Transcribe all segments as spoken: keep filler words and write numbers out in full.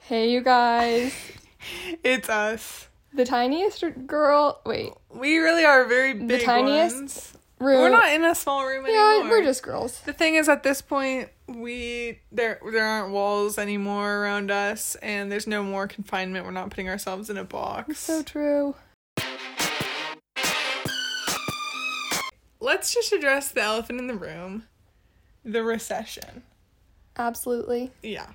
Hey, you guys. It's us. The tiniest girl. Wait. We really are very big The tiniest ones. room. We're not in a small room yeah, anymore. we're just girls. The thing is, at this point, we there there aren't walls anymore around us, and there's no more confinement. We're not putting ourselves in a box. So true. Let's just address the elephant in the room. The recession. Absolutely. Yeah.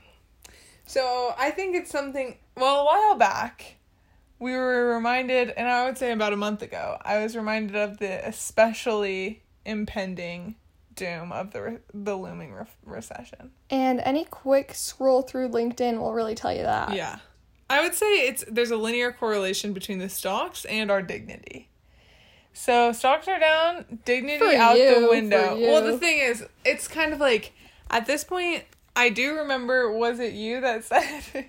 So, I think it's something, well, a while back, we were reminded, and I would say about a month ago, I was reminded of the especially impending doom of the re- the looming re- recession. And any quick scroll through LinkedIn will really tell you that. Yeah. I would say it's there's a linear correlation between the stocks and our dignity. So, stocks are down, dignity For out you, the window. for you. Well, the thing is, it's kind of like, at this point, I do remember, was it you that said,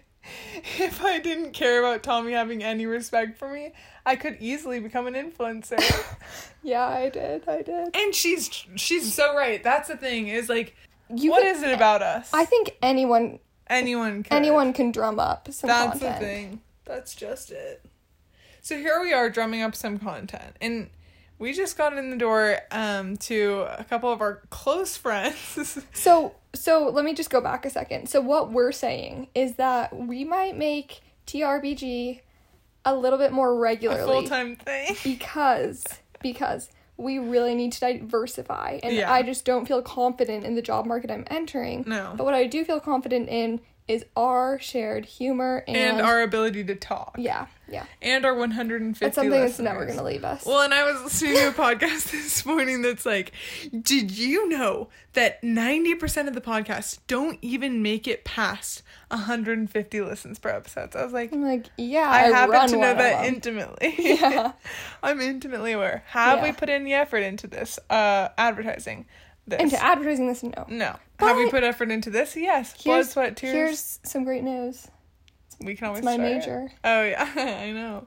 if I didn't care about Tommy having any respect for me, I could easily become an influencer. Yeah, I did. I did. And she's she's so right. That's the thing, is like, You what could- is it about us? I think anyone Anyone could. anyone can drum up some That's content. the thing. That's just it. So here we are drumming up some content. And we just got in the door um, to a couple of our close friends. So, so let me just go back a second. So what we're saying is that we might make T R B G a little bit more A regularly. full-time thing. because because we really need to diversify, and Yeah. I just don't feel confident in the job market I'm entering. No. But what I do feel confident in is our shared humor and, And our ability to talk. yeah yeah And our one hundred fifty that's something listeners. that's never gonna leave us. Well, and I was listening to a podcast this morning that's like, did you know that ninety percent of the podcasts don't even make it past one hundred fifty listens per episode? So I was like, I'm like, yeah, I, I, happen run to know one of that them. intimately. Yeah. I'm intimately aware. Have Yeah. we put any effort into this? Uh, advertising this? Into advertising this, no. No. Have we But- put effort into this? Yes. Blood, Here's, sweat, tears. here's some great news. We can always It's my try it. major. Oh, yeah. I know.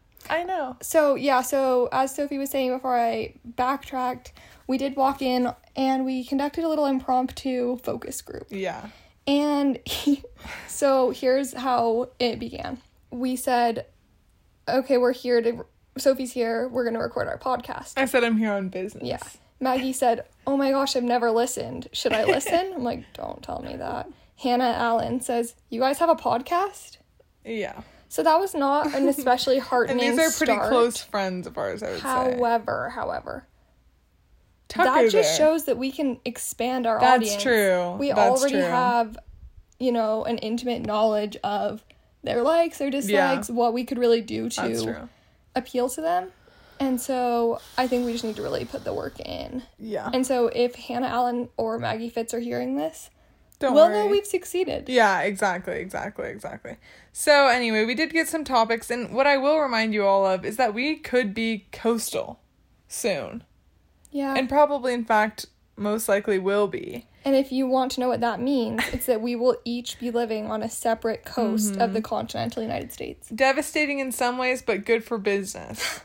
I know. So, yeah, so as Sophie was saying before I backtracked, we did walk in and we conducted a little impromptu focus group. Yeah. And he, so here's how it began. We said, okay, we're here to, Sophie's here, we're going to record our podcast. I said I'm here on business. Yeah. Maggie said, oh my gosh, I've never listened. Should I listen? I'm like, don't tell me that. Hannah Allen says, you guys have a podcast? Yeah. So that was not an especially And heartening these are pretty start. close friends of ours, I would say. However, however, Tucker that just there. shows that we can expand our That's audience. true. We That's already true. have, you know, an intimate knowledge of their likes, their dislikes, what we could really do That's to true. appeal to them. And so I think we just need to really put the work in. Yeah. And so if Hannah Allen or Maggie Fitz are hearing this, Don't we'll worry. know we've succeeded. Yeah, exactly, exactly, exactly. So anyway, we did get some topics, and what I will remind you all of is that we could be coastal soon. Yeah. And probably, in fact, most likely will be. And if you want to know what that means, it's that we will each be living on a separate coast Mm-hmm. of the continental United States. Devastating in some ways, but good for business.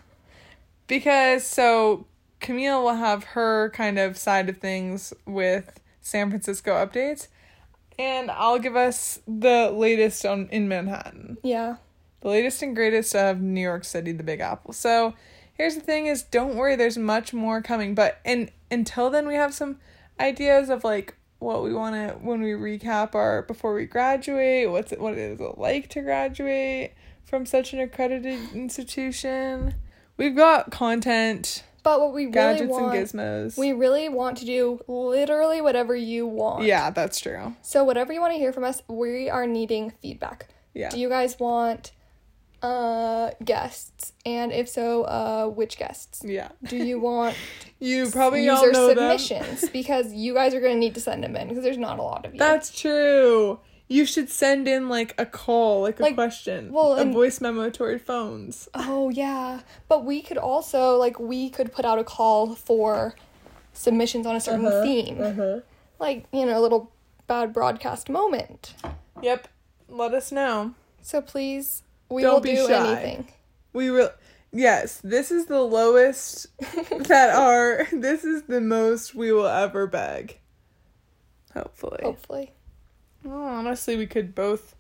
Because, so, Camille will have her kind of side of things with San Francisco updates, and I'll give us the latest on in Manhattan. Yeah. The latest and greatest of New York City, the Big Apple. So, here's the thing is, don't worry, there's much more coming. But and until then, we have some ideas of, like, what we want to, when we recap our, before we graduate, what's it, what is it like to graduate from such an accredited institution. We've got content, But what we really gadgets want, and gizmos. we really want to do literally whatever you want. Yeah, that's true. So whatever you want to hear from us, we are needing feedback. Yeah. Do you guys want uh guests? And if so, uh which guests? Yeah. Do you want You probably all user know them. submissions? Because you guys are going to need to send them in because there's not a lot of you. That's true. You should send in, like, a call, like a Like, question. well, a and- voice memo to our phones. Oh, yeah. But we could also, like, we could put out a call for submissions on a certain Uh-huh, theme. uh-huh. Like, you know, a little bad broadcast moment. Yep. Let us know. So please, we Don't will be do shy. anything. We will. Yes, this is the lowest that are. This is the most we will ever beg. Hopefully. Hopefully. Well, honestly, we could both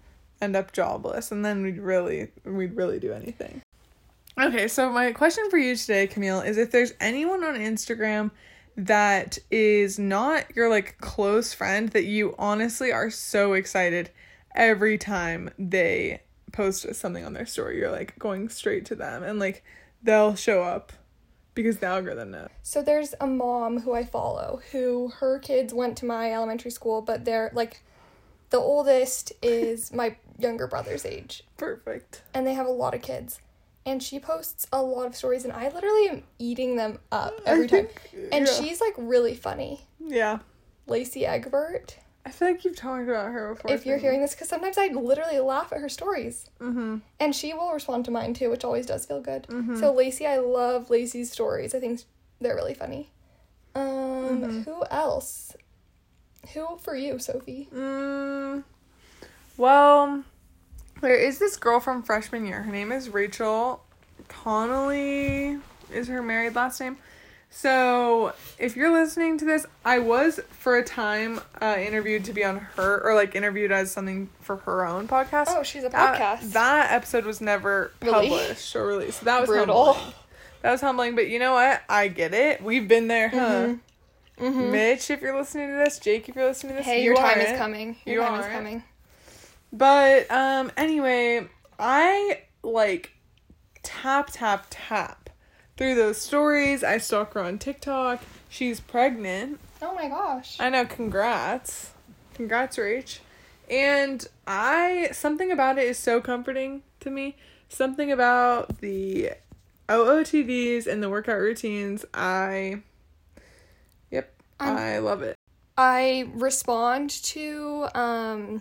end up jobless, and then we'd really we'd really do anything. Okay, so my question for you today, Camille, is if there's anyone on Instagram that is not your, like, close friend that you honestly are so excited every time they post something on their story, you're, like, going straight to them, and, like, they'll show up because the algorithm knows. So there's a mom who I follow who her kids went to my elementary school, but they're, like, the oldest is my younger brother's age. Perfect. And they have a lot of kids. And she posts a lot of stories, and I literally am eating them up every time. And yeah. she's, like, really funny. Yeah. Lacey Egbert. I feel like you've talked about her before. If you're hearing this, because sometimes I literally laugh at her stories. Mm-hmm. And she will respond to mine, too, which always does feel good. Mm-hmm. So, Lacey, I love Lacey's stories. I think they're really funny. Um, mm-hmm. Who else? Who for you, Sophie? Mm, well... There is this girl from freshman year. Her name is Rachel Connolly, is her married last name. So, if you're listening to this, I was, for a time, uh, interviewed to be on her, or, like, interviewed as something for her own podcast. Oh, she's a podcast. That, that episode was never really? published or released. So that was brutal. Humbling. That was humbling, but you know what? I get it. We've been there, huh? Mm-hmm. Mm-hmm. Mitch, if you're listening to this, Jake, if you're listening to this, hey, you your time aren't. is coming. Your you time aren't. is coming. But, um, anyway, I, like, tap, tap, tap through those stories. I stalk her on TikTok. She's pregnant. Oh, my gosh. I know, congrats. Congrats, Rach. And I, something about it is so comforting to me. Something about the O O T Ds and the workout routines, I, yep, I'm, I love it. I respond to, um...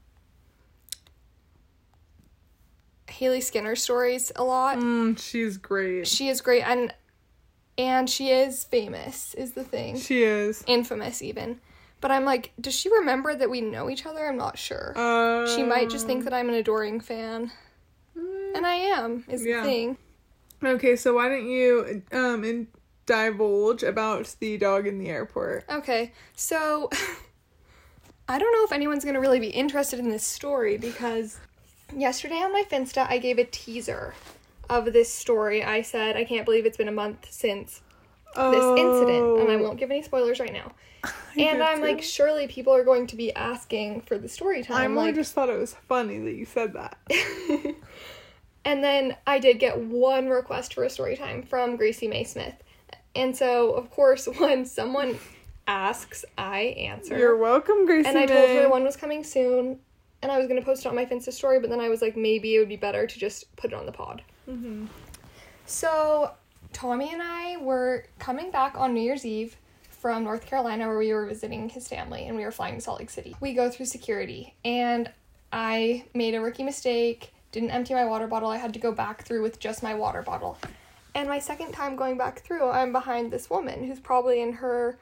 Hailey Skinner stories a lot. Mm, she's great. She is great, and and she is famous, is the thing. She is. Infamous, even. But I'm like, does she remember that we know each other? I'm not sure. Um, she might just think that I'm an adoring fan. Mm, and I am, is yeah. the thing. Okay, so why don't you um in- divulge about the dog in the airport? Okay, so I don't know if anyone's going to really be interested in this story, because yesterday on my Finsta, I gave a teaser of this story. I said, I can't believe it's been a month since oh. this incident, and I won't give any spoilers right now. I and I'm to. like, surely people are going to be asking for the story time. I more like, just thought it was funny that you said that. And then I did get one request for a story time from Gracie May Smith. And so, of course, when someone asks, I answer. You're welcome, Gracie And I May. told her one was coming soon, and I was going to post it on my Finsta story, but then I was like, maybe it would be better to just put it on the pod. Mm-hmm. So, Tommy and I were coming back on New Year's Eve from North Carolina, where we were visiting his family, and we were flying to Salt Lake City. We go through security, and I made a rookie mistake, didn't empty my water bottle. I had to go back through with just my water bottle. And my second time going back through, I'm behind this woman who's probably in her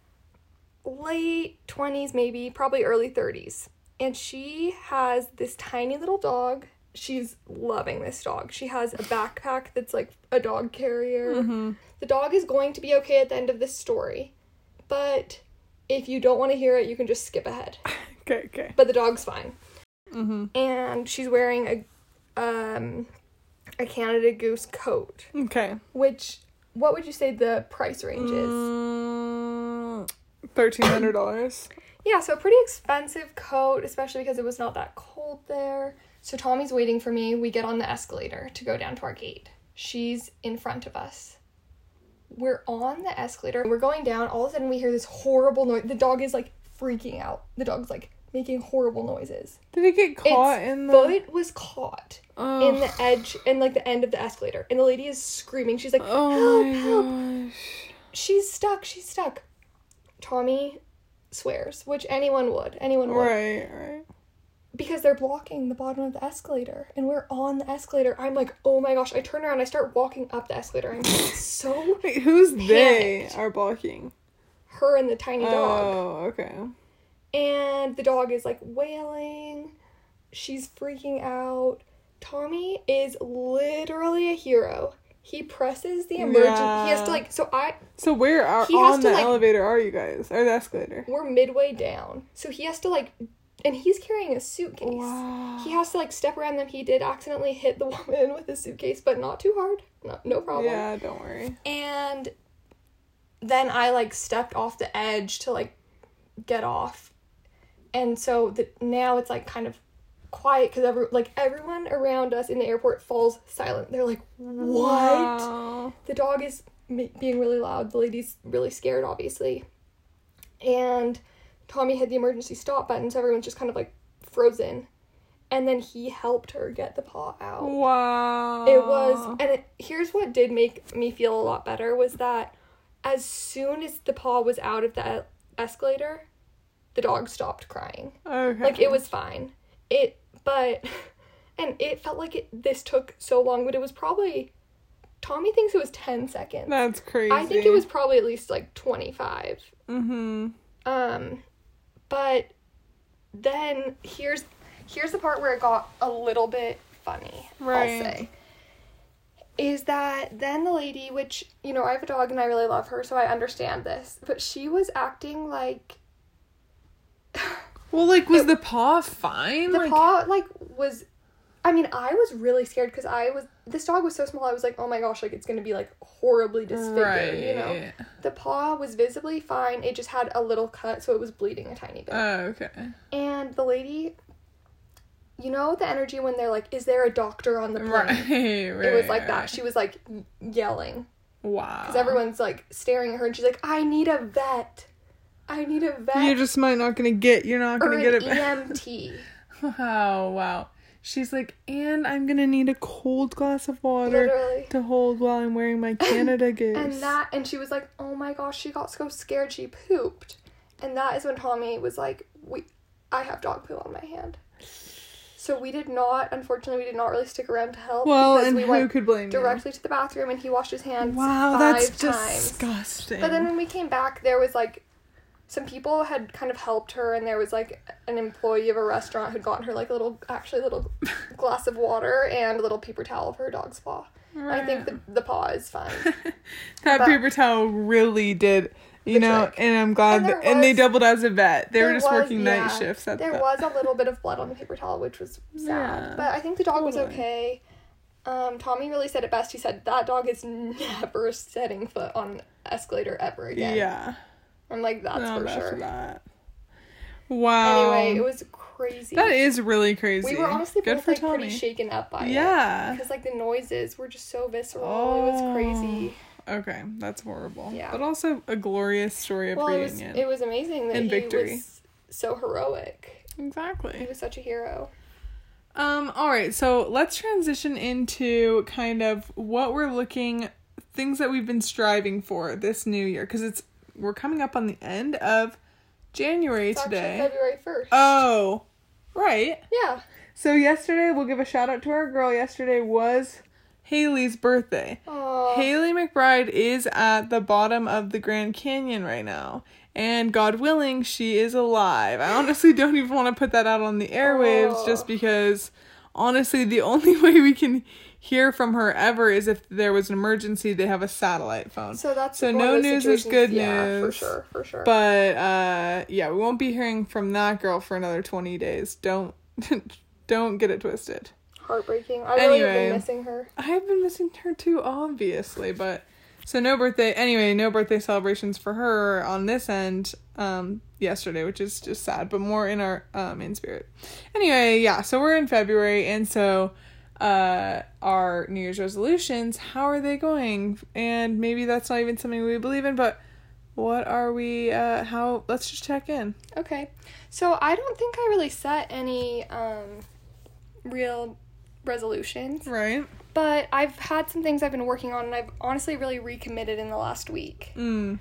late twenties, maybe, probably early thirties. And she has this tiny little dog. She's loving this dog. She has a backpack that's like a dog carrier. Mm-hmm. The dog is going to be okay at the end of this story. But if you don't want to hear it, you can just skip ahead. Okay, okay. But the dog's fine. Mm-hmm. And she's wearing a um a Canada Goose coat. Okay. Which, what would you say the price range is? Mm, thirteen hundred dollars. Yeah, so a pretty expensive coat, especially because it was not that cold there. So Tommy's waiting for me. We get on the escalator to go down to our gate. She's in front of us. We're on the escalator. We're going down. All of a sudden, we hear this horrible noise. The dog is, like, freaking out. The dog's, like, making horrible noises. Did it get caught its in the... foot was caught oh. in the edge, in, like, the end of the escalator. And the lady is screaming. She's like, oh help, help. Gosh. She's stuck. She's stuck. Tommy swears, which anyone would. Anyone would. Right, right. Because they're blocking the bottom of the escalator, and we're on the escalator. I'm like, oh my gosh. I turn around, I start walking up the escalator. I'm so Wait, who's panicked. they are blocking? Her and the tiny dog. Oh, okay. And the dog is, like, wailing. She's freaking out. Tommy is literally a hero. He presses the emergency. Yeah. He has to, like, so I... So where are, on the like, elevator are you guys? Or the escalator? We're midway down. So he has to, like... and he's carrying a suitcase. Wow. He has to, like, step around them. He did accidentally hit the woman with his suitcase, but not too hard. No, no problem. Yeah, don't worry. And then I, like, stepped off the edge to, like, get off. And so the, now it's, like, kind of quiet because every, like, everyone around us in the airport falls silent. They're like, what? Wow. The dog is ma- being really loud. The lady's really scared, obviously. And Tommy hit the emergency stop button, so everyone's just kind of, like, frozen. And then he helped her get the paw out. Wow. It was, and it, here's what did make me feel a lot better, was that as soon as the paw was out of the escalator, the dog stopped crying. Okay. Like, it was fine. It, but, and it felt like it, this took so long, but it was probably, Tommy thinks it was ten seconds. That's crazy. I think it was probably at least, like, twenty-five. Mm-hmm. Um, but then here's, here's the part where it got a little bit funny, Right. I'll say. Is that then the lady, which, you know, I have a dog and I really love her, so I understand this, but she was acting like... Well, like, was It- the paw fine? The like, paw, like, was... I mean, I was really scared because I was... This dog was so small, I was like, oh my gosh, like, it's going to be, like, horribly disfigured, right. you know? The paw was visibly fine. It just had a little cut, so it was bleeding a tiny bit. Oh, okay. And the lady... You know the energy when they're like, is there a doctor on the plane? Right, right. It was like that. right. She was, like, yelling. Wow. Because everyone's, like, staring at her, and she's like, I need a vet. I need a vet. You just might not gonna get, you're not or gonna an get it E back. M T. Wow, wow. She's like, and I'm gonna need a cold glass of water Literally. to hold while I'm wearing my Canada Goose. And that, and she was like, oh my gosh, she got so scared she pooped. And that is when Tommy was like, we, I have dog poo on my hand. So we did not, unfortunately, we did not really stick around to help. Well, because and we who went could blame directly to the bathroom and he washed his hands you? Wow, five that's times. disgusting. But then when we came back, there was like, some people had kind of helped her, and there was like an employee of a restaurant who'd gotten her like a little, actually a little glass of water and a little paper towel for her dog's paw. Right. I think the, the paw is fine. That but- paper towel really did, you The know, trick. and I'm glad And that, there and they was- doubled as a vet. They were There just was- working yeah, night shifts at There the... was a little bit of blood on the paper towel, which was sad. Yeah, But I think the dog was totally. okay. Um, Tommy really said it best. He said, that dog is never setting foot on an escalator ever again. Yeah. I'm like, that's No, for that's sure. that. Wow. Anyway, it was crazy. That is really crazy. We were honestly Good both for like Tommy. pretty shaken up by it. Yeah. Because like the noises were just so visceral. Oh. It was crazy. Okay, that's horrible. Yeah. But also a glorious story of Well, it was, reunion. it was amazing that And he victory. was so heroic. He Exactly. was such a hero. Um, alright, so let's transition into kind of what we're looking, things that we've been striving for this new year. Because it's, we're coming up on the end of January It's today. actually February first. Oh, right. Yeah. So yesterday, we'll give a shout out to our girl. Yesterday was Haley's birthday. Aww. Haley McBride is at the bottom of the Grand Canyon right now. And God willing, she is alive. I honestly don't even want to put that out on the airwaves Oh. just because, honestly, the only way we can hear from her ever is if there was an emergency, they have a satellite phone. So that's So one no of those news is situations- good yeah, for news. sure, for sure. But, uh, yeah, we won't be hearing from that girl for another twenty days. Don't, don't get it twisted. Heartbreaking. I really have Anyway. been missing her. I've been missing her too, obviously, but so no birthday anyway, no birthday celebrations for her on this end um yesterday, which is just sad, but more in our um in spirit. Anyway, yeah, so we're in February, and so uh our New Year's resolutions, how are they going? And maybe that's not even something we believe in, but what are we uh how let's just check in. Okay. So I don't think I really set any um real resolutions. Right? But I've had some things I've been working on, and I've honestly really recommitted in the last week. Mm.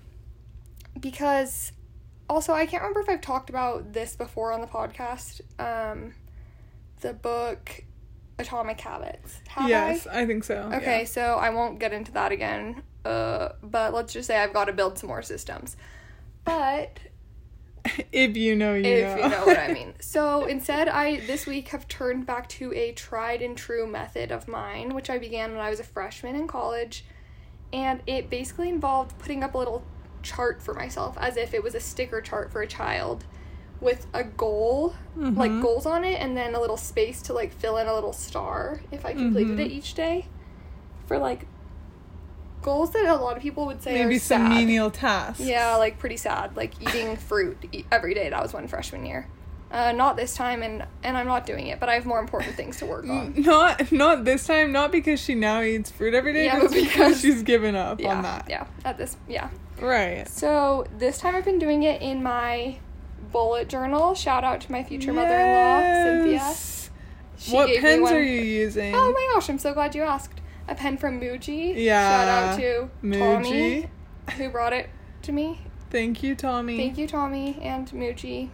Because, also, I can't remember if I've talked about this before on the podcast. Um, the book Atomic Habits. Have Yes, I? I think so. Okay, so I won't get into that again. Uh, but let's just say I've got to build some more systems. But Yeah. If you know, you if know. you know what I mean. So instead, I this week have turned back to a tried and true method of mine, which I began when I was a freshman in college, and it basically involved putting up a little chart for myself, as if it was a sticker chart for a child, with a goal, mm-hmm. like goals on it, and then a little space to like fill in a little star if I completed mm-hmm. it each day. For like goals that a lot of people would say maybe are some sad. menial tasks. Yeah, like pretty sad, like eating fruit e- every day. That was one freshman year. Uh, not this time, and and I'm not doing it, but I have more important things to work on. Not not this time, not because she now eats fruit every day, Yeah, just but because, because she's given up yeah, on that. Yeah, at this, yeah. Right. So this time I've been doing it in my bullet journal. Shout out to my future mother-in-law, Yes. Cynthia. She What gave me pens one- are you using? Oh my gosh, I'm so glad you asked. A pen from Muji. Yeah. Shout out to Muji. Tommy, who brought it to me. Thank you, Tommy. Thank you, Tommy and Muji.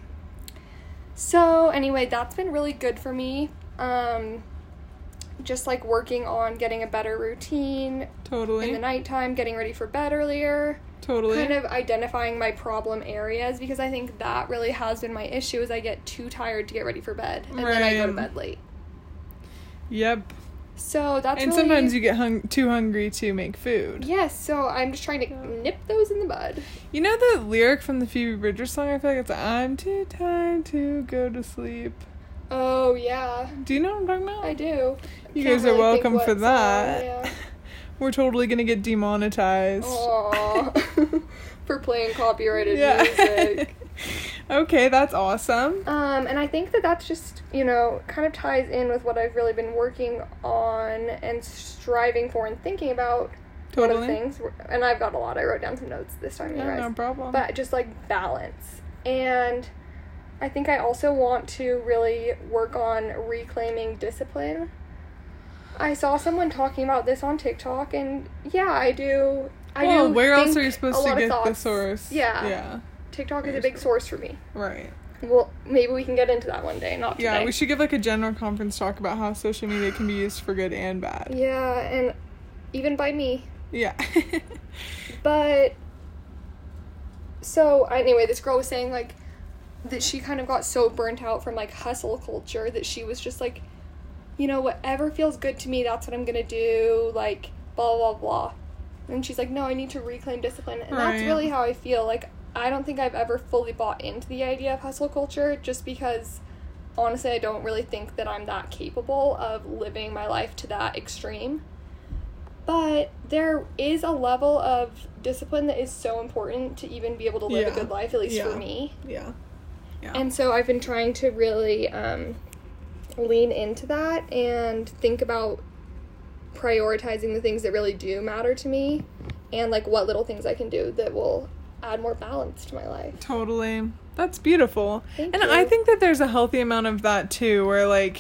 So anyway, that's been really good for me. Um, just like working on getting a better routine Totally. in the nighttime, getting ready for bed earlier. Totally. Kind of identifying my problem areas, because I think that really has been my issue, is I get too tired to get ready for bed, and then I go to Right. bed late. Yep. So that's And really... sometimes you get hung- too hungry to make food. Yes, so I'm just trying to nip those in the bud. You know the lyric from the Phoebe Bridgers song? I feel like it's I'm too tired to go to sleep. Oh, yeah. Do you know what I'm talking about? I do. You Can't guys are really think welcome what for song, that. yeah. We're totally gonna get demonetized. Aww. For playing copyrighted Yeah. music. Okay, that's awesome. Um, and I think that that's just, you know, kind of ties in with what I've really been working on and striving for and thinking about. One of the Totally. things, and I've got a lot. I wrote down some notes this time, you Yeah, guys. no problem. But just like balance. And I think I also want to really work on reclaiming discipline. I saw someone talking about this on TikTok, and yeah, I do. I well, do where else think are you supposed a to lot of get the thoughts- source? Yeah. Yeah. TikTok is a big source for me. Right. Well, maybe we can get into that one day, not today. Yeah, we should give like a general conference talk about how social media can be used for good and bad. Yeah, and even by me. Yeah. But, so, anyway, this girl was saying, like, that she kind of got so burnt out from, like, hustle culture that she was just, like, you know, whatever feels good to me, that's what I'm gonna do, like, blah, blah, blah. And she's like, no, I need to reclaim discipline. And Right. that's really how I feel. Like, I don't think I've ever fully bought into the idea of hustle culture, just because, honestly, I don't really think that I'm that capable of living my life to that extreme. But there is a level of discipline that is so important to even be able to live Yeah. a good life, at least Yeah. for me. Yeah. Yeah. And so I've been trying to really um, lean into that and think about prioritizing the things that really do matter to me, and like what little things I can do that will add more balance to my life. Totally. That's beautiful. Thank and you. I think that there's a healthy amount of that too, where like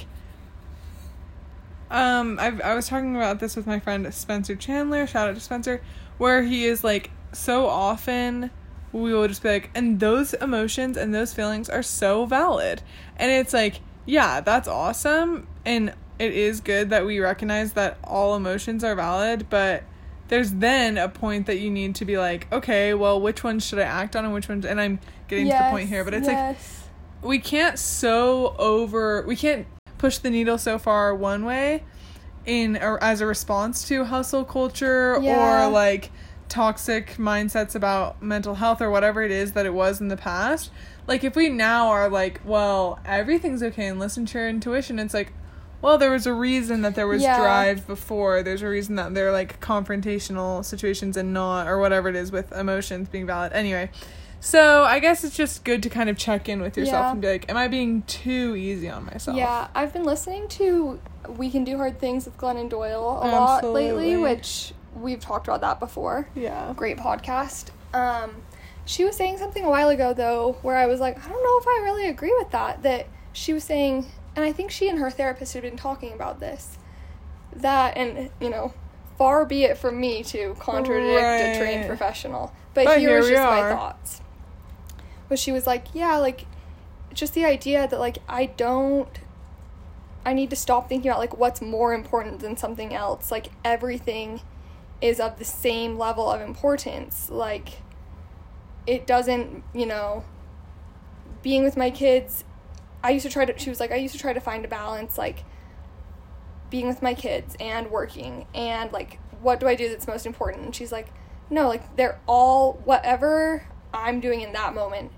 um I've I was talking about this with my friend Spencer Chandler, shout out to Spencer, where he is like, so often we will just be like, and those emotions and those feelings are so valid. And it's like, yeah, that's awesome, and it is good that we recognize that all emotions are valid, but there's then a point that you need to be like, okay, well, which ones should I act on and which ones, and I'm getting to the point here, but it's like, we can't so over, we can't push the needle so far one way in, or as a response to hustle culture Yeah. or like toxic mindsets about mental health or whatever it is that it was in the past. Like, if we now are like, well, everything's okay and listen to your intuition, it's like, well, there was a reason that there was Yeah. drive before. There's a reason that they're like confrontational situations and not, or whatever it is with emotions being valid. Anyway, so I guess it's just good to kind of check in with yourself Yeah. and be like, am I being too easy on myself? Yeah, I've been listening to We Can Do Hard Things with Glennon Doyle a lot lately, Absolutely. which we've talked about that before. Yeah. Great podcast. Um, she was saying something a while ago, though, where I was like, I don't know if I really agree with that. That she was saying, and I think she and her therapist had been talking about this, that, and, you know, far be it from me to contradict a trained Right. professional, but, But here here was we just my are. thoughts. But she was like, yeah, like, just the idea that, like, I don't, I need to stop thinking about, like, what's more important than something else. Like, everything is of the same level of importance. Like, it doesn't, you know, being with my kids, I used to try to, she was like, I used to try to find a balance, like, being with my kids and working, and, like, what do I do that's most important? And she's like, no, like, they're all, whatever I'm doing in that moment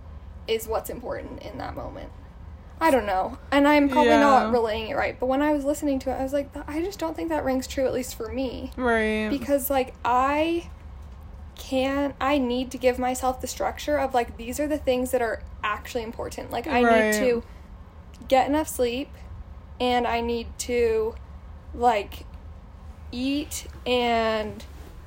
is what's important in that moment. I don't know. And I'm probably Yeah. not relaying it right. But when I was listening to it, I was like, I just don't think that rings true, at least for me. Right. Because, like, I can't, I need to give myself the structure of, like, these are the things that are actually important. Like, I Right. need to get enough sleep, and I need to, like, eat and,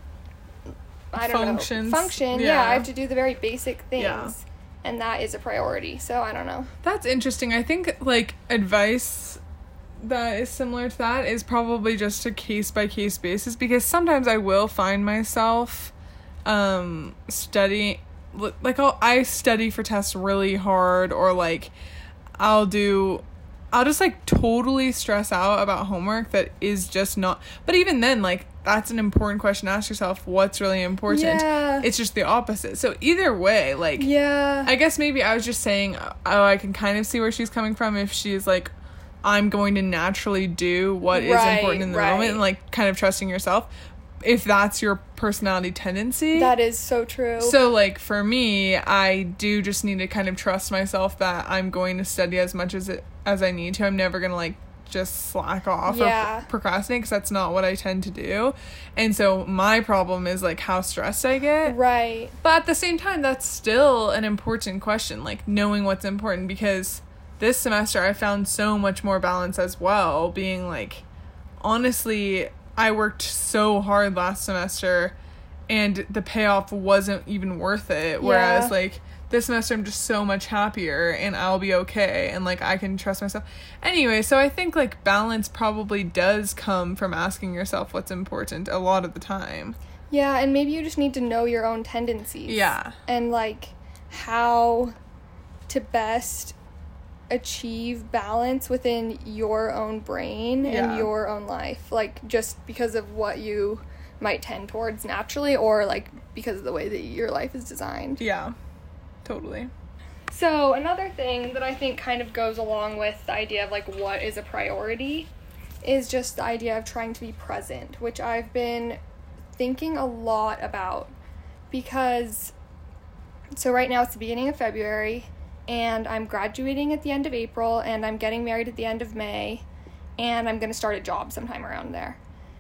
I don't Functions. know. Function. Yeah. Yeah. I have to do the very basic things. Yeah. And that is a priority. So, I don't know. That's interesting. I think, like, advice that is similar to that is probably just a case-by-case basis, because sometimes I will find myself um, studying, like, I'll, I study for tests really hard, or, like, I'll do, I'll just, like, totally stress out about homework that is just not, but even then, like, that's an important question to ask yourself. What's really important? Yeah. It's just the opposite. So either way, like, Yeah. I guess maybe I was just saying, oh, I can kind of see where she's coming from if she's like, I'm going to naturally do what is Right, important in the right. moment, and like kind of trusting yourself. If that's your personality tendency. That is so true. So like for me, I do just need to kind of trust myself that I'm going to study as much as it as I need to. I'm never going to like just slack off Yeah. or procrastinate, because that's not what I tend to do. And so my problem is like how stressed I get. Right. But at the same time, that's still an important question, like knowing what's important, because this semester I found so much more balance as well, being like, honestly, I worked so hard last semester and the payoff wasn't even worth it. Whereas Yeah. like this semester I'm just so much happier and I'll be okay, and like I can trust myself. Anyway, so I think like balance probably does come from asking yourself what's important a lot of the time. Yeah, and maybe you just need to know your own tendencies. Yeah. And, like, how to best achieve balance within your own brain Yeah. and your own life. Like, just because of what you might tend towards naturally, or, like, because of the way that your life is designed. Yeah. Totally. So, another thing that I think kind of goes along with the idea of, like, what is a priority is just the idea of trying to be present, which I've been thinking a lot about, because so right now it's the beginning of February and I'm graduating at the end of April and I'm getting married at the end of May and I'm going to start a job sometime around there.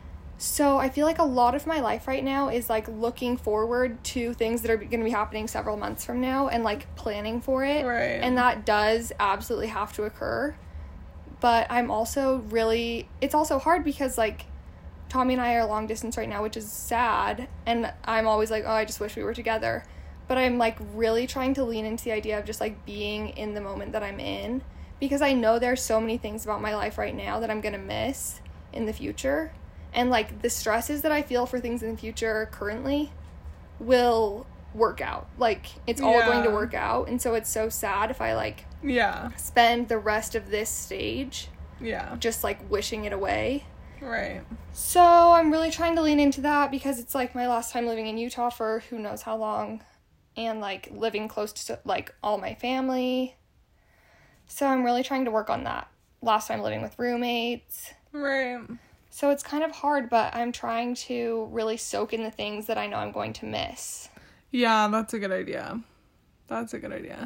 So I feel like a lot of my life right now is like looking forward to things that are going to be happening several months from now and like planning for it. Right. And that does absolutely have to occur. But I'm also really, it's also hard because like Tommy and I are long distance right now, which is sad. And I'm always like, oh, I just wish we were together. But I'm like really trying to lean into the idea of just like being in the moment that I'm in, because I know there's so many things about my life right now that I'm going to miss in the future. And like the stresses that I feel for things in the future currently will work out. Like it's all Yeah. going to work out. And so it's so sad if I like Yeah. spend the rest of this stage Yeah. just like wishing it away. Right. So I'm really trying to lean into that because it's like my last time living in Utah for who knows how long, and like living close to like all my family. So I'm really trying to work on that. Last time living with roommates. Right. So it's kind of hard, but I'm trying to really soak in the things that I know I'm going to miss. Yeah, that's a good idea. That's a good idea.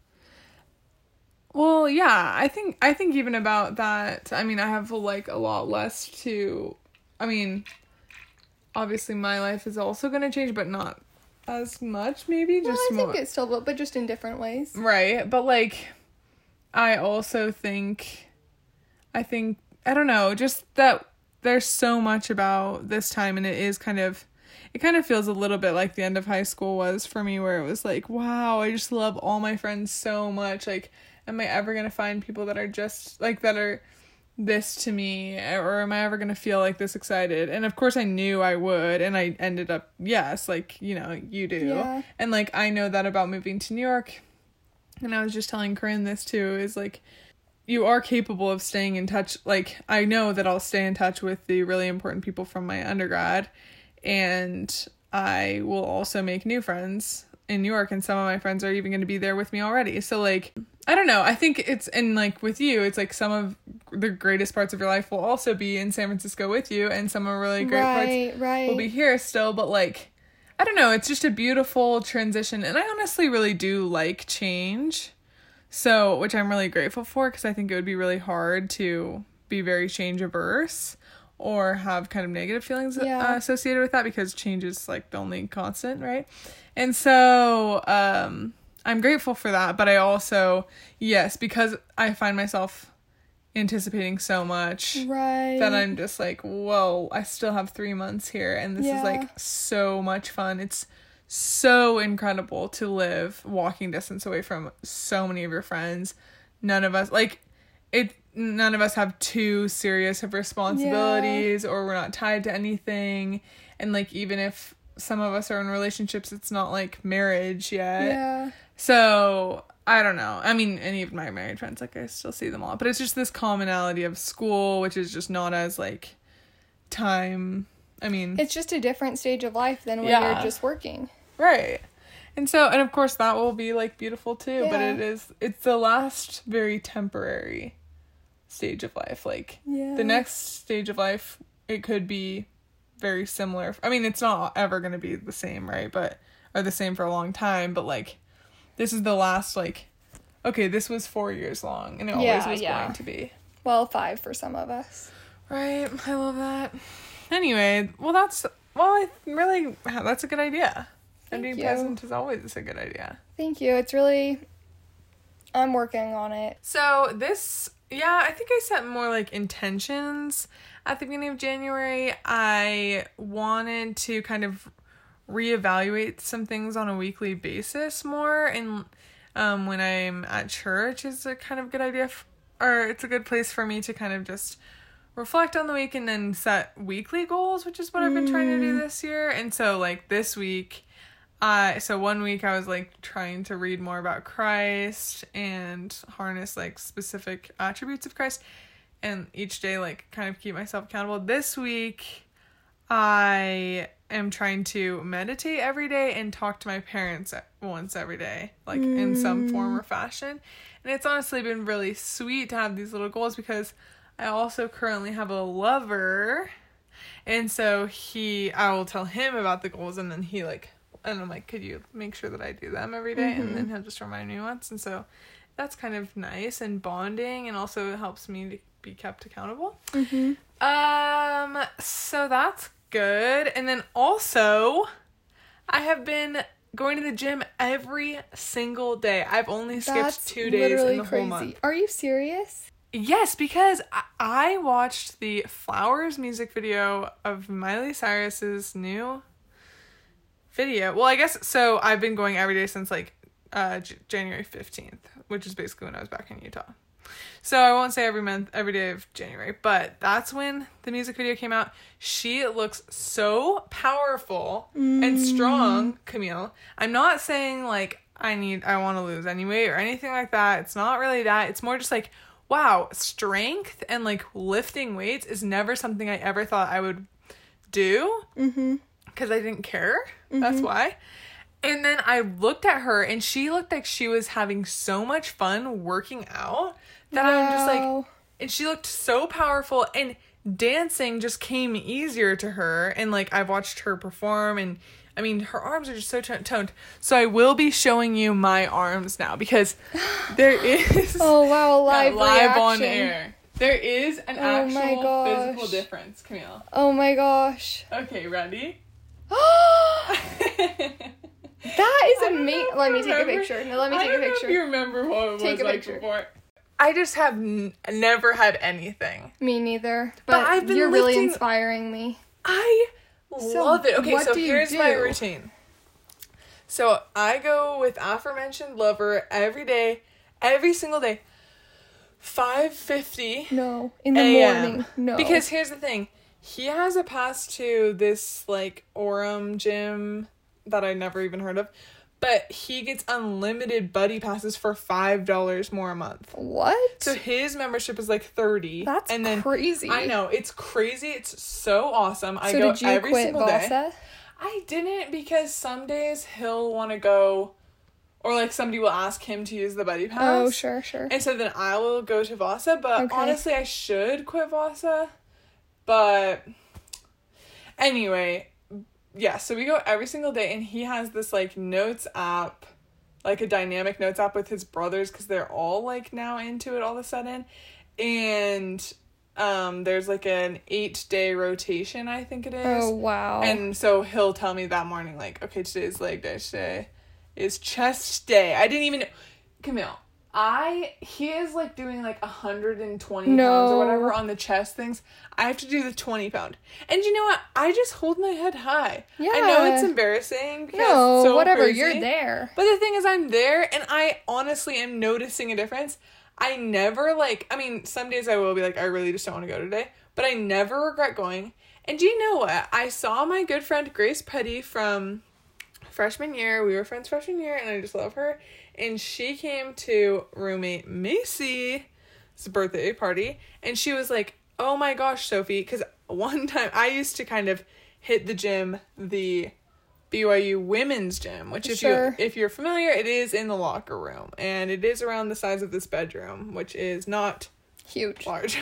Well, yeah, I think I think even about that, I mean, I have like a lot less to, I mean, obviously my life is also going to change, but not as much, maybe, just well, I more. think it still will, but just in different ways. Right, but like, I also think, I think, I don't know, just that there's so much about this time, and it is kind of, it kind of feels a little bit like the end of high school was for me, where it was like, wow, I just love all my friends so much, like, am I ever going to find people that are just, like, that are this to me, or am I ever going to feel, like, this excited? And, of course, I knew I would, and I ended up, yes, like, you know, you do. Yeah. And, like, I know that about moving to New York, and I was just telling Corinne this, too, is, like, you are capable of staying in touch. Like, I know that I'll stay in touch with the really important people from my undergrad, and I will also make new friends in New York, and some of my friends are even going to be there with me already. So, like, I don't know. I think it's, and like with you, it's like some of the greatest parts of your life will also be in San Francisco with you, and some of really great Right, parts right. will be here still. But like, I don't know, it's just a beautiful transition. And I honestly really do like change. So, which I'm really grateful for, because I think it would be really hard to be very change averse or have kind of negative feelings Yeah. uh, associated with that, because change is like the only constant, right? And so um, I'm grateful for that. But I also, yes, because I find myself anticipating so much Right. that I'm just like, whoa, I still have three months here. And this Yeah. is like so much fun. It's so incredible to live walking distance away from so many of your friends. None of us like it none of us have too serious of responsibilities, yeah. or we're not tied to anything. And like, even if some of us are in relationships, it's not like marriage yet. Yeah. So I don't know. I mean, any of my married friends, like, I still see them all, but it's just this commonality of school, which is just not as like time. I mean, it's just a different stage of life than when yeah. you're just working. Right. And so, and of course that will be like beautiful too, Yeah. but it is, it's the last very temporary stage of life. Like Yeah. the next stage of life, it could be very similar. I mean, it's not ever going to be the same, right? But, or the same for a long time, but like, this is the last, like, okay, this was four years long, and it always Yeah, was yeah. going to be. Well, five for some of us. Right. I love that. Anyway, well, that's, well, I really, that's a good idea. And being you. present is always a good idea. Thank you. It's really, I'm working on it. So this, yeah, I think I set more like intentions at the beginning of January. I wanted to kind of reevaluate some things on a weekly basis more. And um, when I'm at church is a kind of good idea, f- or it's a good place for me to kind of just reflect on the week and then set weekly goals, which is what I've been trying to do this year. And so like this week, Uh, so one week I was like trying to read more about Christ and harness like specific attributes of Christ, and each day like kind of keep myself accountable. This week I am trying to meditate every day and talk to my parents once every day, like mm. in some form or fashion. And it's honestly been really sweet to have these little goals, because I also currently have a lover, and so he, I will tell him about the goals, and then he like, and I'm like, could you make sure that I do them every day? Mm-hmm. And then he'll just remind me once. And so that's kind of nice and bonding, and also it helps me to be kept accountable. Mm-hmm. Um, so that's good. And then also, I have been going to the gym every single day. I've only skipped that's two days in the crazy. whole month. Are you serious? Yes, because I, I watched the Flowers music video of Miley Cyrus's new video. Well, I guess, so I've been going every day since like uh J- January fifteenth, which is basically when I was back in Utah. So I won't say every month, every day of January, but that's when the music video came out. She looks so powerful mm. and strong, Camille. I'm not saying like I need, I want to lose any weight or anything like that. It's not really that. It's more just like, wow, strength and like lifting weights is never something I ever thought I would do. Mm-hmm. Because I didn't care. Mm-hmm. That's why. And then I looked at her, and she looked like she was having so much fun working out that wow. I'm just like, and she looked so powerful, and dancing just came easier to her. And like, I've watched her perform, and I mean, her arms are just so t- toned. So I will be showing you my arms now, because there is oh wow, live live reaction. on air. There is an oh actual physical difference, Camille. Oh my gosh. Okay, ready? That is amazing. Let me take a picture. No, let me take I don't a picture. Know if you remember what it take was a like picture. before. I just have n- never had anything. Me neither. But, but I've been you're lifting... really inspiring me. I so love it. Okay, what so do here's you my do? routine. So I go with aforementioned lover every day, every single day. five fifty No, in the a.m. morning. No. Because here's the thing. He has a pass to this, like, Orem gym that I never even heard of. But he gets unlimited buddy passes for five dollars more a month. What? So his membership is, like, thirty dollars. That's and then, crazy. I know. It's crazy. It's so awesome. So I go did you every quit single Vasa? day. I didn't, because some days he'll want to go, or, like, somebody will ask him to use the buddy pass. Oh, sure, sure. And so then I will go to Vasa. But okay. honestly, I should quit Vasa. But anyway, yeah, so we go every single day, and he has this, like, notes app, like a dynamic notes app with his brothers, because they're all, like, now into it all of a sudden. And um, there's, like, an eight-day rotation, I think it is. Oh, wow. And so he'll tell me that morning, like, okay, today's leg day, today is chest day. I didn't even... Camille, I... He is, like, doing, like, one hundred twenty No. pounds or whatever on the chest things. I have to do the twenty pound. And you know what? I just hold my head high. Yeah. I know it's embarrassing because No, it's so whatever. crazy. You're there. But the thing is, I'm there, and I honestly am noticing a difference. I never, like, I mean, some days I will be like, I really just don't want to go today, but I never regret going. And do you know what? I saw my good friend Grace Petty from freshman year. We were friends freshman year, and I just love her. And she came to roommate Macy's birthday party, and she was like, oh my gosh, Sophie, because one time I used to kind of hit the gym, the B Y U women's gym, which if Sure. you if you're familiar, it is in the locker room, and it is around the size of this bedroom, which is not Huge. large.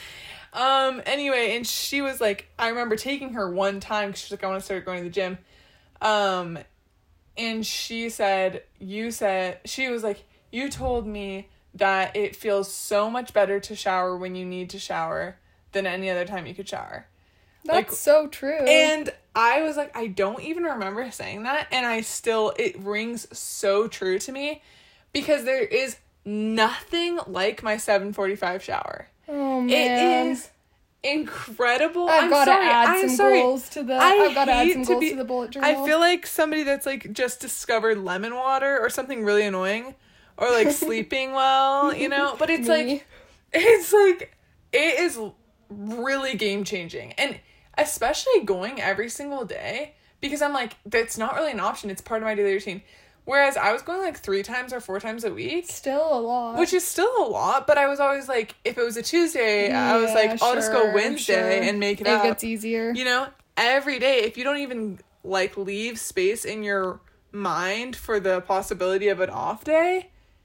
um. Anyway, and she was like, I remember taking her one time because she's like, I want to start going to the gym. Um, and she said, you said she was like, you told me that it feels so much better to shower when you need to shower than any other time you could shower. That's Like, so true. and I was like, I don't even remember saying that. And I still, it rings so true to me because there is nothing like my seven forty-five shower. Oh, man. It is incredible. I've I'm got to sorry. add I'm some sorry. goals to the... I I've got to add hate some to goals be- to the bullet journal. I feel like somebody that's like just discovered lemon water or something really annoying or like sleeping well, you know? But it's Me. like, it's like, it is really game changing. And especially going every single day, because I'm like, that's not really an option. It's part of my daily routine. Whereas I was going like three times or four times a week. Still a lot. Which is still a lot, but I was always like, if it was a Tuesday, I was Yeah, like, I'll just go sure, Wednesday sure. and make it, It up. gets easier. You know, every day, if you don't even like leave space in your mind for the possibility of an off day,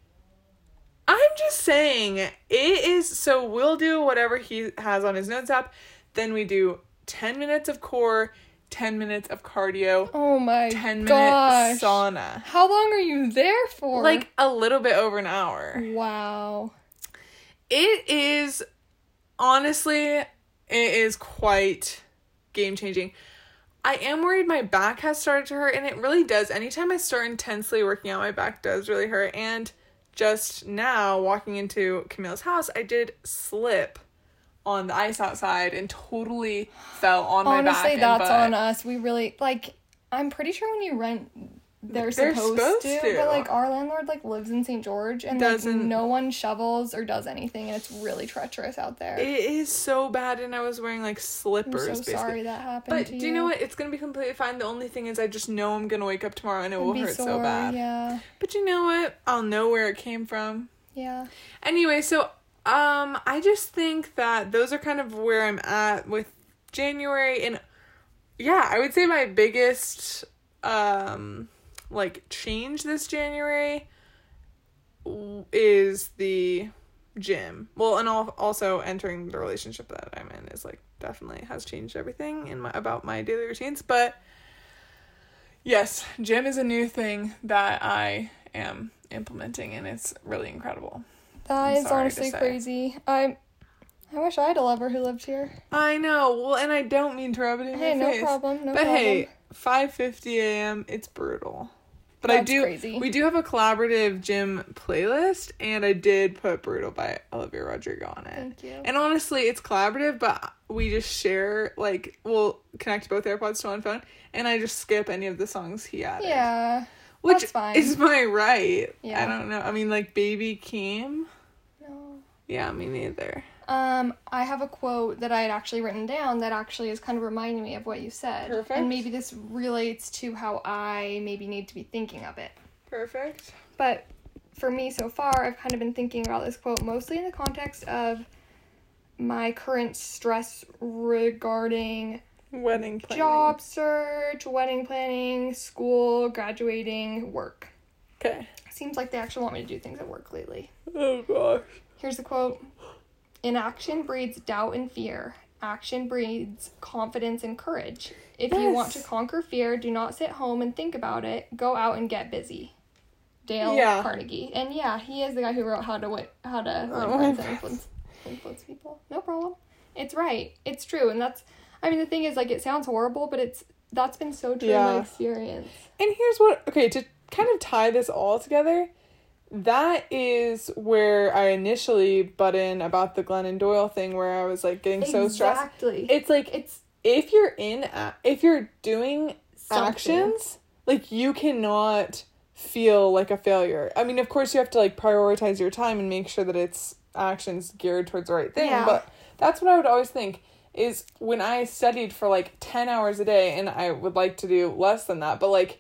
I'm just saying, it is, so we'll do whatever he has on his notes app, then we do ten minutes of core, ten minutes of cardio, Oh my ten gosh. minutes sauna. How long are you there for? Like a little bit over an hour. Wow. It is, honestly, it is quite game changing. I am worried my back has started to hurt, and it really does. Anytime I start intensely working out, my back does really hurt. And just now, walking into Camille's house, I did slip on the ice outside and totally fell on my back. Honestly, and that's butt. on us. We really, like, I'm pretty sure when you rent, they're, They're supposed, supposed to, to. but, like, our landlord, like, lives in Saint George, and, like, Doesn't- no one shovels or does anything, and it's really treacherous out there. It is so bad, and I was wearing like I'm slippers. so basically. sorry that happened But to do you. you know what? It's gonna be completely fine. The only thing is, I just know I'm gonna wake up tomorrow and it And will be hurt so sore, bad. Yeah, But you know what? I'll know where it came from. yeah. Anyway, so um, I just think that those are kind of where I'm at with January, and yeah, I would say my biggest um like change this January w- is the gym. Well, and al- also entering the relationship that I'm in is like definitely has changed everything in my about my daily routines. But yes, gym is a new thing that I am implementing, and it's really incredible. That I'm is sorry to honestly say. crazy. I I wish I had a lover who lived here. I know. Well, and I don't mean to rub it in Hey, your no face. problem, no but problem. hey, five fifty a.m. It's brutal. But I That's do. crazy. We do have a collaborative gym playlist, and I did put "Brutal" by Olivia Rodrigo on it. Thank you. And honestly, it's collaborative, but we just share. Like, we'll connect both AirPods to one phone, and I just skip any of the songs he added. Yeah. which that's fine. is my right. Yeah. I don't know. I mean, like Baby Keem. No. Yeah, me neither. Um, I have a quote that I had actually written down that actually is kind of reminding me of what you said. Perfect. And maybe this relates to how I maybe need to be thinking of it. Perfect. But for me so far, I've kind of been thinking about this quote mostly in the context of my current stress regarding Wedding planning. job search, wedding planning, school, graduating, work. Okay. Seems like they actually want me to do things at work lately. Oh gosh. Here's the quote. Inaction breeds doubt and fear. action breeds confidence and courage. If yes. you want to conquer fear, do not sit home and think about it. Go out and get busy. Dale yeah. Carnegie. And yeah, he is the guy who wrote How to Win, How to oh, Win Friends and influence, influence People. No problem. It's right. It's true. And that's, I mean, the thing is, like, it sounds horrible, but it's, that's been so true yeah. in my experience. And here's what, okay, to kind of tie this all together, that is where I initially butt in about the Glennon Doyle thing, where I was, like, getting so stressed. Exactly. It's like, it's if you're in, if you're doing Something. actions, like, you cannot feel like a failure. I mean, of course, you have to, like, prioritize your time and make sure that it's actions geared towards the right thing, yeah. but that's what I would always think, is when I studied for, like, ten hours a day, and I would like to do less than that, but, like,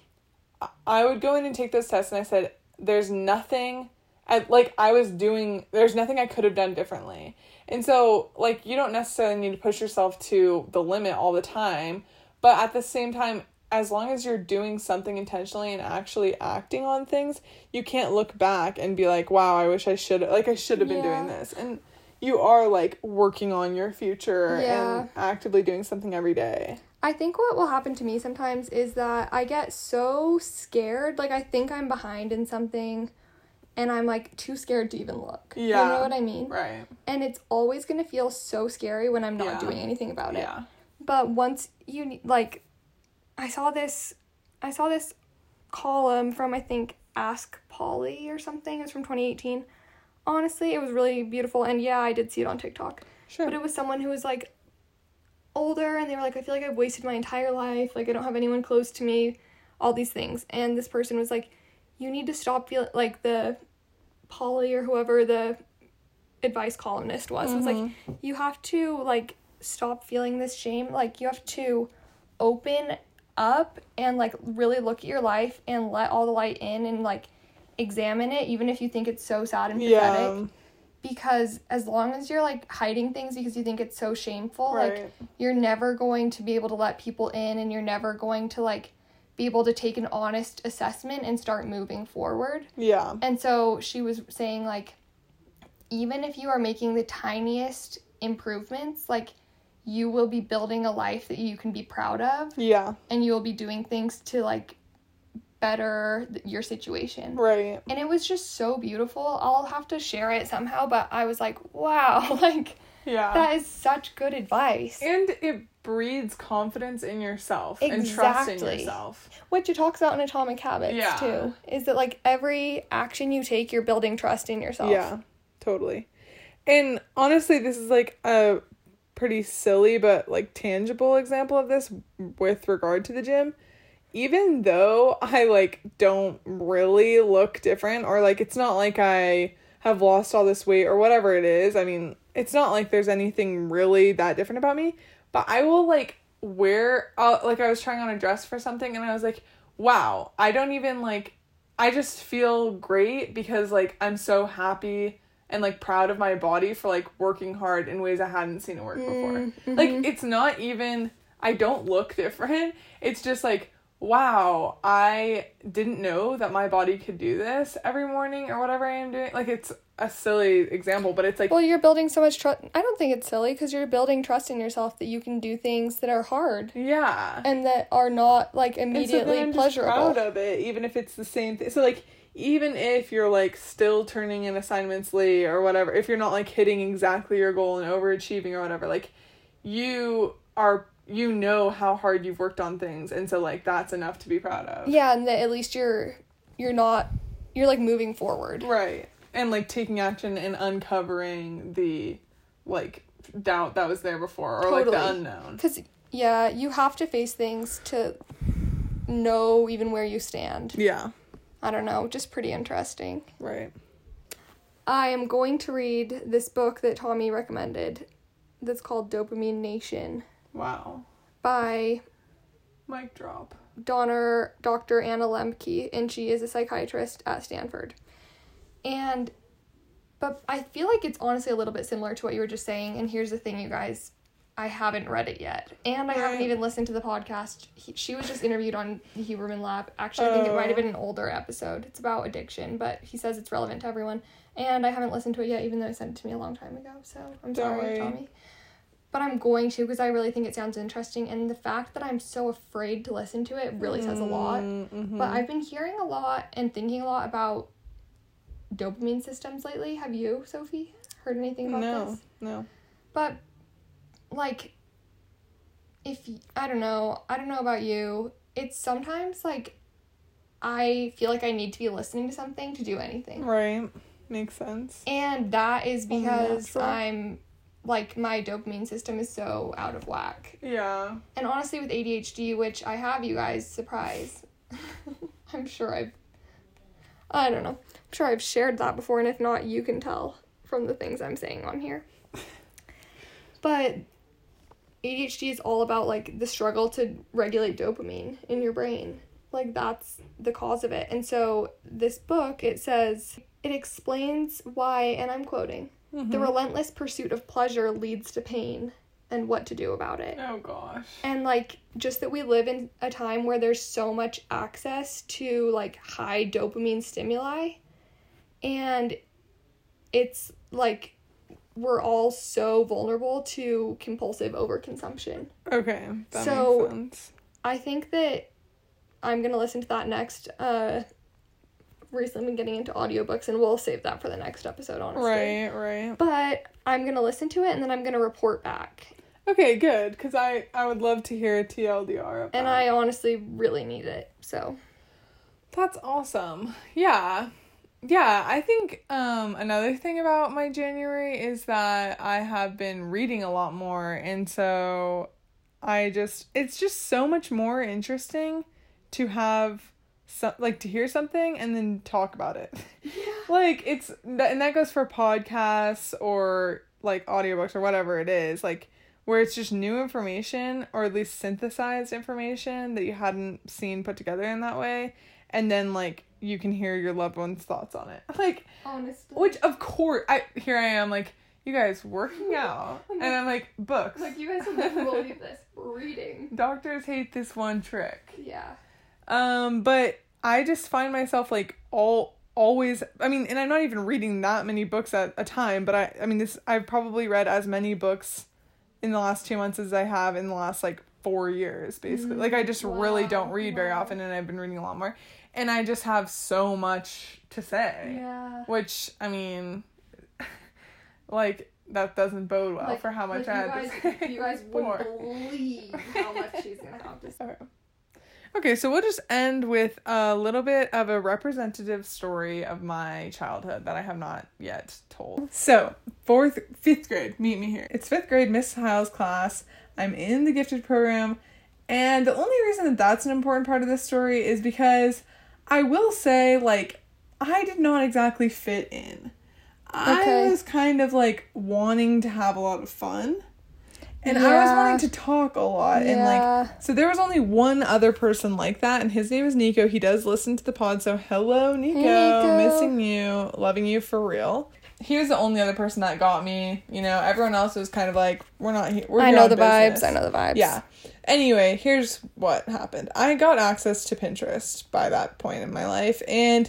I would go in and take those tests, and I said, there's nothing, I, like, I was doing, there's nothing I could have done differently. And so, like, you don't necessarily need to push yourself to the limit all the time, but at the same time, as long as you're doing something intentionally and actually acting on things, you can't look back and be like, wow, I wish I should, like, I should have been yeah. doing this. And you are, like, working on your future yeah. and actively doing something every day. I think what will happen to me sometimes is that I get so scared, like, I think I'm behind in something, and I'm, like, too scared to even look. Yeah. You know what I mean? Right. And it's always going to feel so scary when I'm not yeah. doing anything about it. Yeah. But once you, like, I saw this, I saw this column from, I think, Ask Polly or something. It was from twenty eighteen. Honestly, it was really beautiful, and yeah, I did see it on TikTok. Sure. But it was someone who was, like, older, and they were like, I feel like I've wasted my entire life, like, I don't have anyone close to me, all these things. And this person was like, you need to stop feeling, like, the Polly or whoever the advice columnist was, mm-hmm. was like, you have to, like, stop feeling this shame, like, you have to open up and, like, really look at your life and let all the light in and, like, examine it, even if you think it's so sad and pathetic. Yeah. Because as long as you're, like, hiding things because you think it's so shameful, right. like, you're never going to be able to let people in, and you're never going to, like, be able to take an honest assessment and start moving forward. Yeah. And so she was saying, like, even if you are making the tiniest improvements, like, you will be building a life that you can be proud of. Yeah. And you will be doing things to, like, better your situation. Right. And it was just so beautiful. I'll have to share it somehow, but I was like, wow, like, yeah, that is such good advice. And it breeds confidence in yourself exactly. and trust in yourself. Which it talks about in Atomic Habits, yeah. too. Is that, like, every action you take, you're building trust in yourself. Yeah, totally. And honestly, this is, like, a pretty silly but, like, tangible example of this with regard to the gym. Even though I, like, don't really look different, or, like, it's not like I have lost all this weight or whatever it is. I mean, it's not like there's anything really that different about me, but I will, like, wear, uh, like, I was trying on a dress for something, and I was like, wow, I don't even, like, I just feel great because, like, I'm so happy and, like, proud of my body for, like, working hard in ways I hadn't seen it work before. Mm-hmm. Like, it's not even, I don't look different. It's just, like, wow, I didn't know that my body could do this every morning or whatever I am doing. Like, it's a silly example, but it's like... Well, you're building so much trust. I don't think it's silly, because you're building trust in yourself that you can do things that are hard. Yeah. And that are not, like, immediately and so then I'm pleasurable. Just proud of it, even if it's the same thing. So, like, even if you're, like, still turning in assignments late or whatever, if you're not, like, hitting exactly your goal and overachieving or whatever, like, you are... you know how hard you've worked on things, and so, like, that's enough to be proud of. Yeah, and that at least you're you're not you're like moving forward. Right. And, like, taking action and uncovering the, like, doubt that was there before, or totally. Like the unknown. Cuz yeah, you have to face things to know even where you stand. Yeah. I don't know, just pretty interesting. Right. I am going to read this book that Tommy recommended that's called Dopamine Nation. Wow. By mic drop. Donor, Doctor Anna Lembke, and she is a psychiatrist at Stanford. And, but I feel like it's honestly a little bit similar to what you were just saying, and here's the thing, you guys, I haven't read it yet, and I right. haven't even listened to the podcast. He, she was just interviewed on the Huberman Lab. Actually, I think oh. it might have been an older episode. It's about addiction, but he says it's relevant to everyone, and I haven't listened to it yet, even though he sent it to me a long time ago, so I'm Don't sorry, worry. Tommy. but I'm going to because I really think it sounds interesting. And the fact that I'm so afraid to listen to it really says a lot. Mm-hmm. But I've been hearing a lot and thinking a lot about dopamine systems lately. Have you, Sophie, heard anything about no, this? No, no. But, like, if, I don't know, I don't know about you, it's sometimes, like, I feel like I need to be listening to something to do anything. Right. Makes sense. And that is because Natural. I'm, like, my dopamine system is so out of whack. Yeah. And honestly, with A D H D, which I have, you guys, surprise. I'm sure I've, I don't know. I'm sure I've shared that before, and if not, you can tell from the things I'm saying on here. But A D H D is all about, like, the struggle to regulate dopamine in your brain. Like, that's the cause of it. And so this book, it says, it explains why, and I'm quoting, mm-hmm. the relentless pursuit of pleasure leads to pain and what to do about it. Oh, gosh. And, like, just that we live in a time where there's so much access to, like, high dopamine stimuli. And it's, like, we're all so vulnerable to compulsive overconsumption. Okay, that so, makes sense. I think that I'm going to listen to that next. Uh, recently been getting into audiobooks, and we'll save that for the next episode, honestly. Right, right. But I'm going to listen to it, and then I'm going to report back. Okay, good, because I, I would love to hear a T L D R of And that. I honestly really need it, so. That's awesome. Yeah. Yeah, I think um, another thing about my January is that I have been reading a lot more, and so I just, it's just so much more interesting to have, some, like, to hear something and then talk about it. Yeah. Like, it's, and that goes for podcasts or, like, audiobooks or whatever it is, like, where it's just new information, or at least synthesized information that you hadn't seen put together in that way, and then, like, you can hear your loved one's thoughts on it. Like, honestly. Which, of course, I here I am, like, you guys working out, and I'm like, books. Like, you guys don't believe this. Reading. Doctors hate this one trick. Yeah. Um, but I just find myself, like, all, always, I mean, and I'm not even reading that many books at a time, but I, I mean, this, I've probably read as many books in the last two months as I have in the last, like, four years, basically. Mm, like, I just wow, really don't read wow. very often, and I've been reading a lot more. And I just have so much to say. Yeah. Which, I mean, like, that doesn't bode well like, for how much like I had guys, to say. You guys wouldn't believe how much she's going to have to say. Okay. Okay, so we'll just end with a little bit of a representative story of my childhood that I have not yet told. So, fourth, fifth grade, meet me here. It's fifth grade, Miss Hiles' class. I'm in the gifted program. And the only reason that that's an important part of this story is because I will say, like, I did not exactly fit in. Okay. I was kind of, like, wanting to have a lot of fun. And yeah. I was wanting to talk a lot. Yeah. And, like, so there was only one other person like that, and his name is Nico. He does listen to the pod, so hello, Nico. Hey, Nico. Missing you. Loving you for real. He was the only other person that got me. You know, everyone else was kind of like, we're not here. We're I here know on the business. vibes. I know the vibes. Yeah. Anyway, here's what happened. I got access to Pinterest by that point in my life, and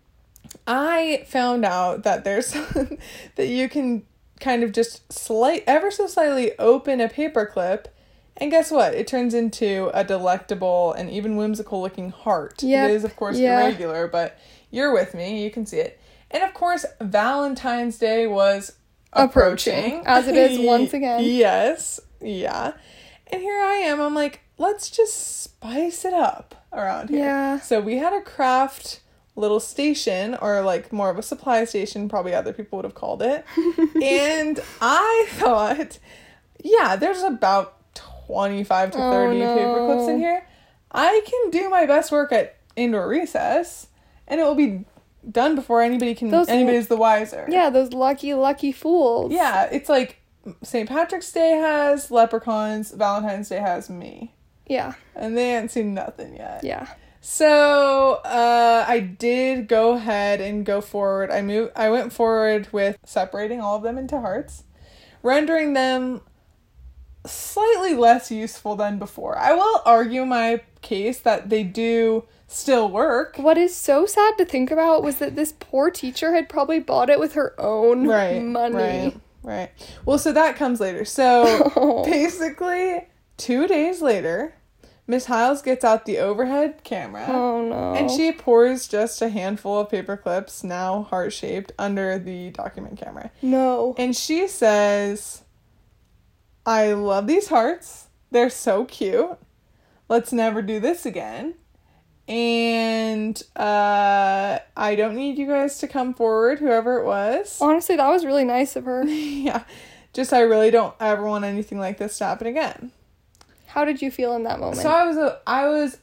I found out that there's that you can kind of just slight ever so slightly open a paperclip, and guess what? It turns into a delectable and even whimsical looking heart. Yep. It is, of course, yeah. irregular, but you're with me. You can see it. And of course, Valentine's Day was approaching. approaching as it is once again. Yes. Yeah. And here I am. I'm like, let's just spice it up around here. Yeah. So we had a craft little station, or like more of a supply station, probably other people would have called it. And I thought, yeah, there's about twenty-five to thirty oh, no. paper clips in here. I can do my best work at indoor recess, and it will be done before anybody can, those anybody's l- the wiser. Yeah, those lucky, lucky fools. Yeah, it's like Saint Patrick's Day has leprechauns, Valentine's Day has me. Yeah. And they ain't seen nothing yet. Yeah. So, uh, I did go ahead and go forward. I moved, I went forward with separating all of them into hearts, rendering them slightly less useful than before. I will argue my case that they do still work. What is so sad to think about was that this poor teacher had probably bought it with her own right, money. Right. Right. Well, so that comes later. So Oh. basically, two days later, Miss Hiles gets out the overhead camera. Oh no. And she pours just a handful of paper clips, now heart-shaped, under the document camera. No. And she says, I love these hearts. They're so cute. Let's never do this again. And uh, I don't need you guys to come forward, whoever it was. Honestly, that was really nice of her. Yeah. Just I really don't ever want anything like this to happen again. How did you feel in that moment? So I was a, I was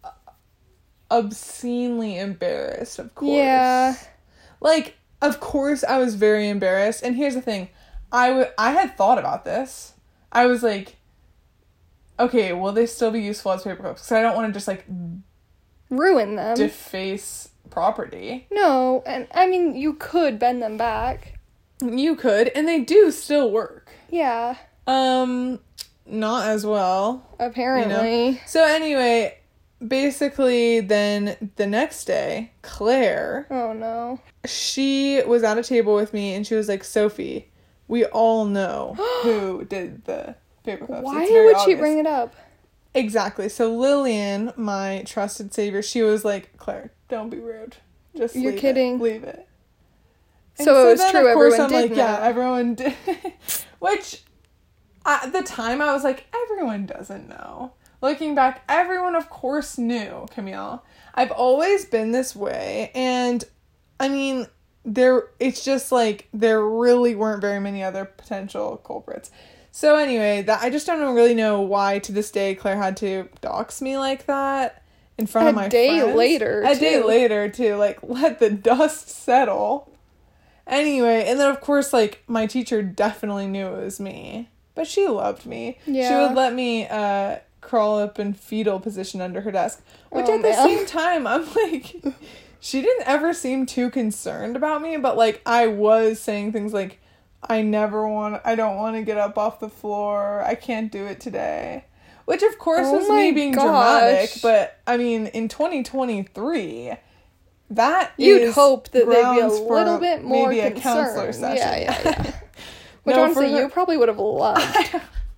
obscenely embarrassed, of course. Yeah. Like, of course I was very embarrassed. And here's the thing. I, w- I had thought about this. I was like, okay, will they still be useful as paper clips? Because I don't want to just, like, Ruin them. deface property. No, and I mean, you could bend them back. You could, and they do still work. Yeah, Um, not as well. apparently. So anyway, basically then the next day, Claire, Oh no. she was at a table with me and she was like, Sophie, we all know who did the paper clips. Why It's very would she obvious." bring it up? Exactly. So Lillian, my trusted savior, she was like, Claire, don't be rude. Just You're leave kidding. It. Leave it. And So it was then, true, Of course, everyone I'm did like, yeah, know. everyone did. Which, at the time, I was like, everyone doesn't know. Looking back, everyone, of course, knew, Camille. I've always been this way, and, I mean, there. it's just, like, there really weren't very many other potential culprits. So, anyway, that I just don't really know why, to this day, Claire had to dox me like that in front A of my day friends. later, A day too. later, too. Like, let the dust settle. Anyway, and then of course, like, my teacher definitely knew it was me. But she loved me. Yeah. She would let me uh, crawl up in fetal position under her desk. Which Oh, at the man. same time, I'm like, she didn't ever seem too concerned about me. But, like, I was saying things like, I never want, I don't want to get up off the floor. I can't do it today. Which, of course, Oh was my me being gosh. dramatic. But, I mean, in twenty twenty-three... That You'd is hope that they'd be a grounds for little bit more maybe a concerned. counselor session. Yeah, yeah, yeah. Which No, honestly, for her- you probably would have loved.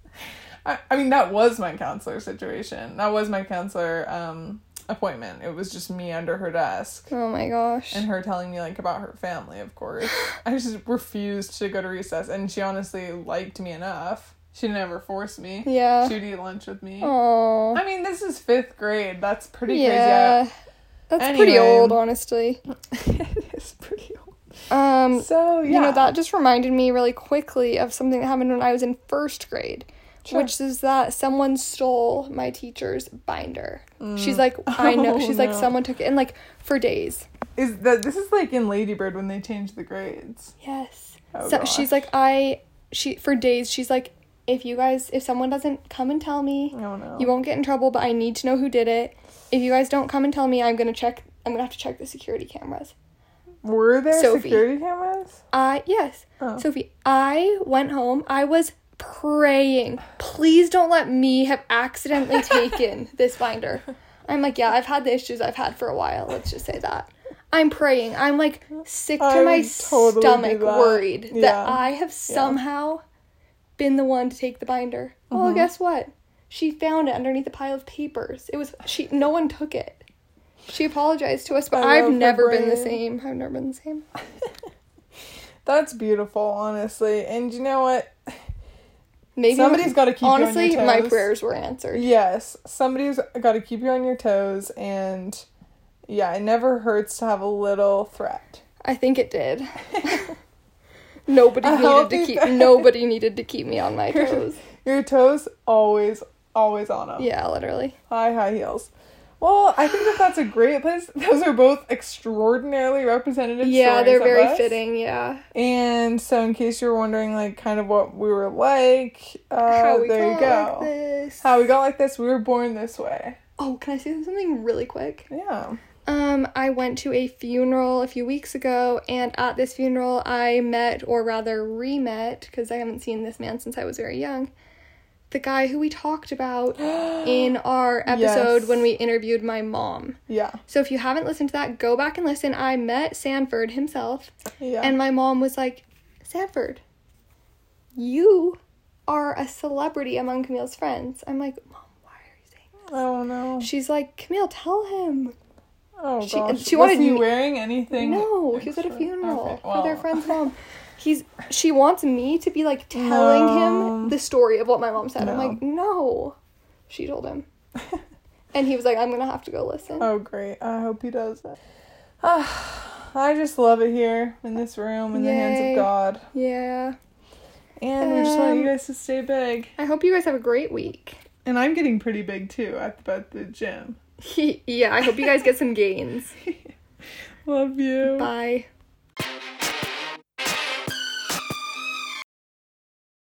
I, I mean, that was my counselor situation. That was my counselor um, appointment. It was just me under her desk. Oh my gosh. And her telling me, like, about her family, of course. I just refused to go to recess. And she honestly liked me enough. She didn't ever force me. Yeah. She would eat lunch with me. Oh. I mean, this is fifth grade. That's pretty Yeah. That's Anyway. pretty old, honestly. crazy. It is pretty old. Um, So, yeah. You know, that just reminded me really quickly of something that happened when I was in first grade. Sure. Which is that someone stole my teacher's binder. She's like, I know. Oh, She's like, no. someone took it. And like, for days. Is that this is like in Lady Bird when they changed the grades. Yes. Oh, so gosh. she's like, I, she, for days, she's like, if you guys, if someone doesn't come and tell me, Oh no. you won't get in trouble, but I need to know who did it. If you guys don't come and tell me, I'm going to check, I'm going to have to check the security cameras. Were there Sophie. security cameras? I, yes. Oh. Sophie, I went home, I was praying, please don't let me have accidentally taken this binder. I'm like, yeah, I've had the issues I've had for a while, let's just say that. I'm praying. I'm like sick to I my would totally do stomach, that. worried Yeah. that I have somehow been the one to take the binder. Mm-hmm. Well, guess what? She found it underneath a pile of papers. It was she. No one took it. She apologized to us, but I I've love her never been the brain. same. I've never been the same. That's beautiful, honestly. And you know what? Maybe Somebody's gotta keep you on your honestly, my toes. prayers were answered. Yes, somebody's got to keep you on your toes, and yeah, it never hurts to have a little threat. I think it did. Nobody A needed to healthy keep. threat. Nobody needed to keep me on my Your- toes. Your toes always, always on them. Yeah, literally. High, high heels. Well, I think that that's a great place. Those are both extraordinarily representative Yeah, stories they're of very us. fitting. Yeah. And so, in case you were wondering, like, kind of what we were like, uh, How we there got you go. like this. How we got like this. We were born this way. Oh, can I say something really quick? Yeah. Um, I went to a funeral a few weeks ago, and at this funeral, I met, or rather re-met, because I haven't seen this man since I was very young, the guy who we talked about in our episode Yes. when we interviewed my mom. Yeah. So if you haven't listened to that, go back and listen. I met Sanford himself, Yeah. and my mom was like, Sanford, you are a celebrity among Camille's friends. I'm like, Mom, why are you saying this? Oh, no. She's like, Camille, tell him. Oh, She- gosh. she Was wanted he you- wearing anything? No, he was at a extra? funeral Okay, for their well. friend's mom. He's she wants me to be like telling No. him the story of what my mom said. I'm No. like, no. She told him. And he was like, I'm gonna have to go listen. Oh, great. I hope he does that. Ah, I just love it here in this room in the hands Yay. of God. Yeah. And we just want you Um, guys to stay big. I hope you guys have a great week. And I'm getting pretty big too at the, at the gym. Yeah, I hope you guys get some gains. Love you. Bye.